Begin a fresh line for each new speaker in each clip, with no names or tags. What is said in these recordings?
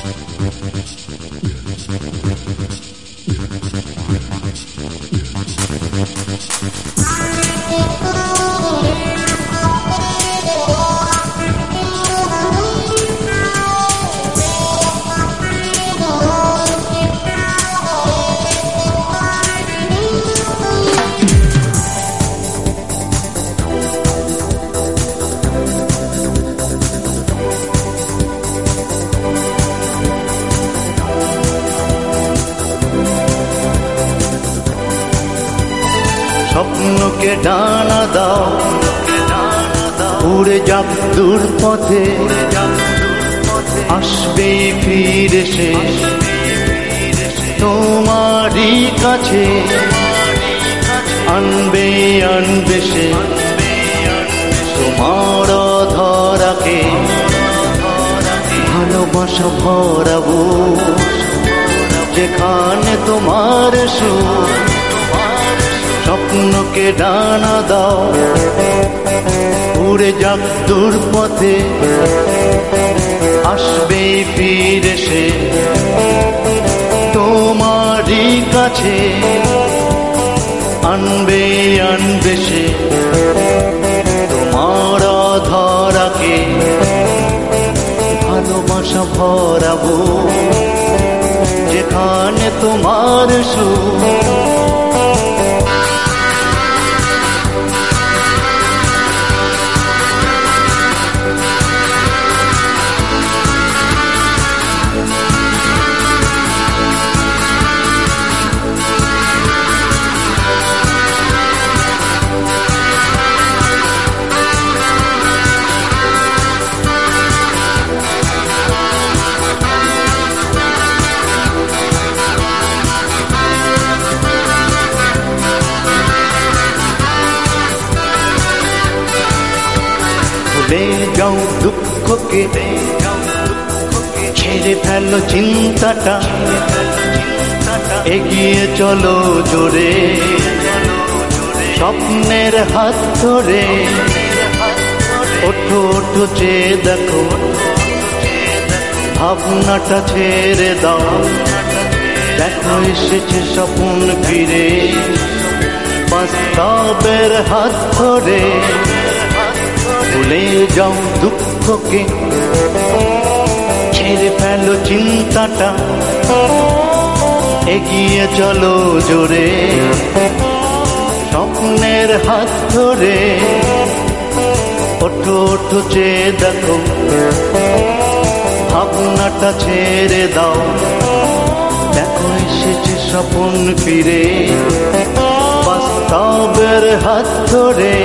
স্বপ্নকে ডানা দাও, উড়ে যাক দূর পথে, আসবে ফিরে সে তোমারই কাছে, আনবে আনবে সে তোমার ধরাকে, ভালোবাসা ভরাবো যেখানে তোমার সুর। স্বপ্নকে ডানা দাও, উড়ে যাক দূর পথে, আসবে ফিরে সে তোমারই কাছে, আনবে আনবে সে তোমার ধরাকে, ভালোবাসা ভরাবো যেখানে তোমার সুর। ভুলে যাও দুঃখকে, ছেড়ে ফেলো চিন্তাটা, এগিয়ে চলো জোরে স্বপ্নের হাত ধরে। ওঠো ওঠো চেয়ে দেখো, ভাবনাটা ছেড়ে দাও, দেখো এসেছে স্বপ্ন ফিরে, বাস্তবের হাত ধরে। ভুলে যাও দুঃখকে, ছেড়ে ফেলো চিন্তাটা, এগিয়ে চলো জোরে স্বপ্নের হাত ধরে। ওঠো ওঠো চেয়ে দেখো, ভাবনাটা ছেড়ে দাও, দেখো এসেছে স্বপ্ন ফিরে, বাস্তবের হাত ধরে।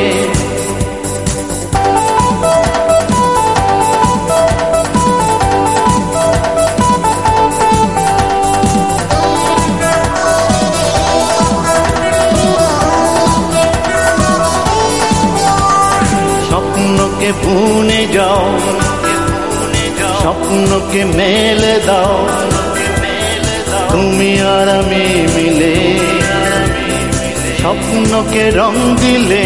স্বপ্নকে বুনে যাও, স্বপ্নকে মেলে দাও, তুমি আর আমি মিলে স্বপ্নকে রং দিলে,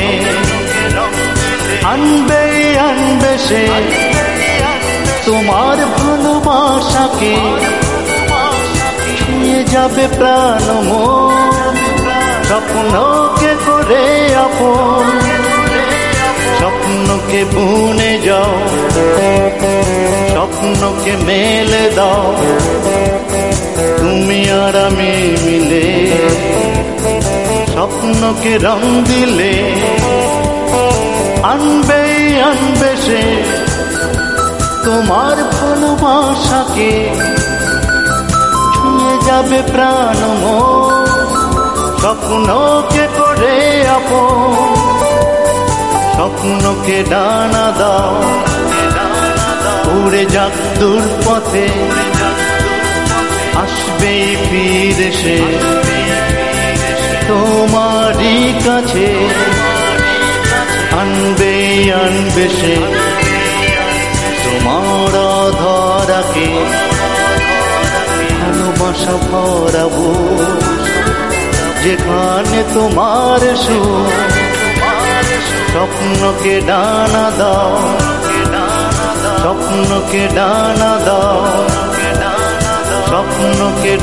আনবে আনবে সে তোমার ভালোবাসাকে, ছুঁয়ে যাবে প্রাণ মন স্বপ্নকে করে আপন। স্বপ্নকে বুনে যাও, স্বপ্নকে মেলে দাও, তুমি আর আমি মিলে স্বপ্নকে রং দিলে, আনবে আনবে সে তোমার ভালোবাসাকে, ছুঁয়ে যাবে প্রাণ মন স্বপ্নকে করে আপন। স্বপ্নকে ডানা দাও, উড়ে যাক দূর পথে, আসবে ফিরে সে তোমারই কাছে, আনবে আনবে সে তোমার ধরাকে, ভালোবাসা ভরাবো যেখানে তোমার সুর। স্বপ্নকে ডানা দাও, স্বপ্নকে ডানা দাও,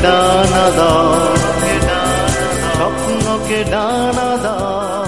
ডানা দাও, স্বপ্নকে ডানা দাও।